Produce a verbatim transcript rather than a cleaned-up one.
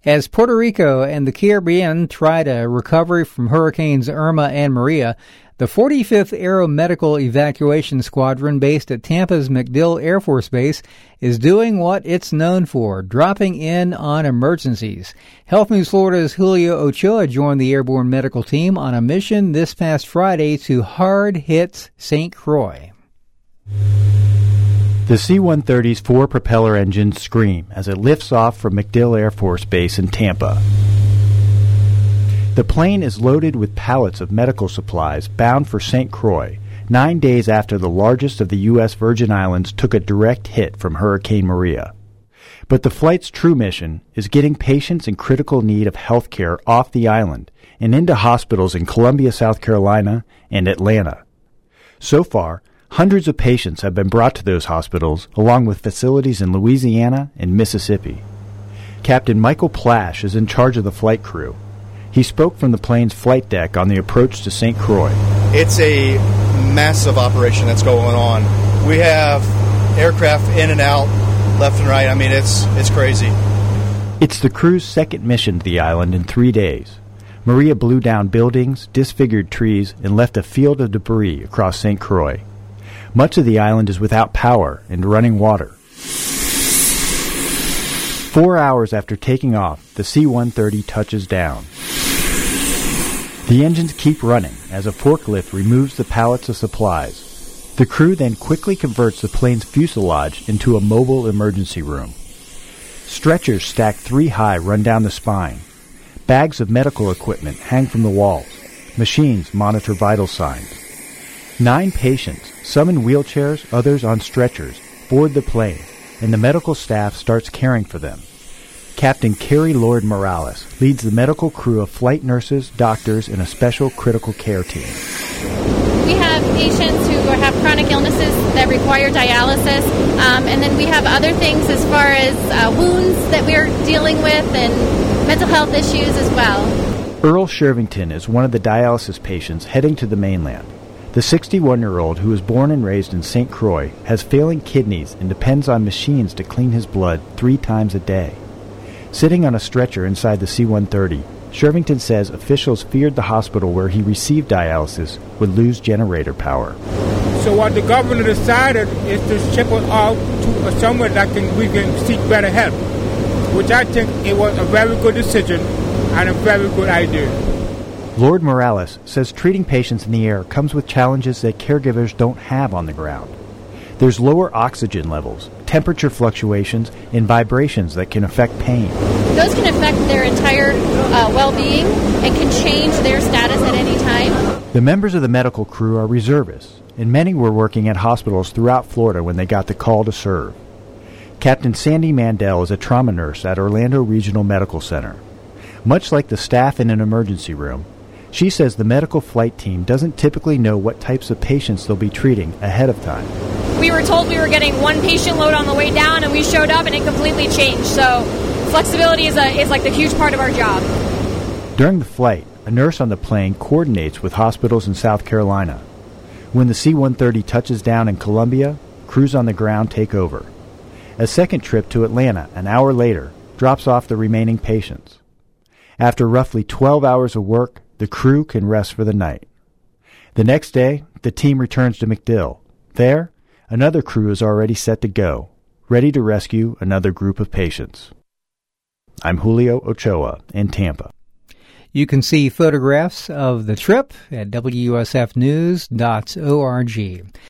As Puerto Rico and the Caribbean try to recover from Hurricanes Irma and Maria, the forty-fifth Aeromedical Evacuation Squadron based at Tampa's MacDill Air Force Base is doing what it's known for, dropping in on emergencies. Health News Florida's Julio Ochoa joined the airborne medical team on a mission this past Friday to hard-hit Saint Croix. The C one thirty's four propeller engines scream as it lifts off from MacDill Air Force Base in Tampa. The plane is loaded with pallets of medical supplies bound for Saint Croix, nine days after the largest of the U S Virgin Islands took a direct hit from Hurricane Maria. But the flight's true mission is getting patients in critical need of health care off the island and into hospitals in Columbia, South Carolina, and Atlanta. So far, hundreds of patients have been brought to those hospitals, along with facilities in Louisiana and Mississippi. Captain Michael Plash is in charge of the flight crew. He spoke from the plane's flight deck on the approach to Saint Croix. It's a massive operation that's going on. We have aircraft in and out, left and right. I mean, it's it's crazy. It's the crew's second mission to the island in three days. Maria blew down buildings, disfigured trees, and left a field of debris across Saint Croix. Much of the island is without power and running water. Four hours after taking off, the C one thirty touches down. The engines keep running as a forklift removes the pallets of supplies. The crew then quickly converts the plane's fuselage into a mobile emergency room. Stretchers stacked three high run down the spine. Bags of medical equipment hang from the walls. Machines monitor vital signs. Nine patients, some in wheelchairs, others on stretchers, board the plane, and the medical staff starts caring for them. Captain Carrie Lord Morales leads the medical crew of flight nurses, doctors, and a special critical care team. We have patients who have chronic illnesses that require dialysis, um, and then we have other things as far as uh, wounds that we're dealing with and mental health issues as well. Earl Shervington is one of the dialysis patients heading to the mainland. The sixty-one-year-old, who was born and raised in Saint Croix, has failing kidneys and depends on machines to clean his blood three times a day. Sitting on a stretcher inside the C one thirty, Shervington says officials feared the hospital where he received dialysis would lose generator power. So what the governor decided is to ship us out to somewhere that can, we can seek better help, which I think it was a very good decision and a very good idea. Lord Morales says treating patients in the air comes with challenges that caregivers don't have on the ground. There's lower oxygen levels, temperature fluctuations, and vibrations that can affect pain. Those can affect their entire uh, well-being and can change their status at any time. The members of the medical crew are reservists, and many were working at hospitals throughout Florida when they got the call to serve. Captain Sandy Mandel is a trauma nurse at Orlando Regional Medical Center. Much like the staff in an emergency room, she says the medical flight team doesn't typically know what types of patients they'll be treating ahead of time. We were told we were getting one patient load on the way down, and we showed up, and it completely changed. So flexibility is, a, is like the huge part of our job. During the flight, a nurse on the plane coordinates with hospitals in South Carolina. When the C one thirty touches down in Columbia, crews on the ground take over. A second trip to Atlanta an hour later drops off the remaining patients. After roughly twelve hours of work, the crew can rest for the night. The next day, the team returns to MacDill. There, another crew is already set to go, ready to rescue another group of patients. I'm Julio Ochoa in Tampa. You can see photographs of the trip at W S F news dot org.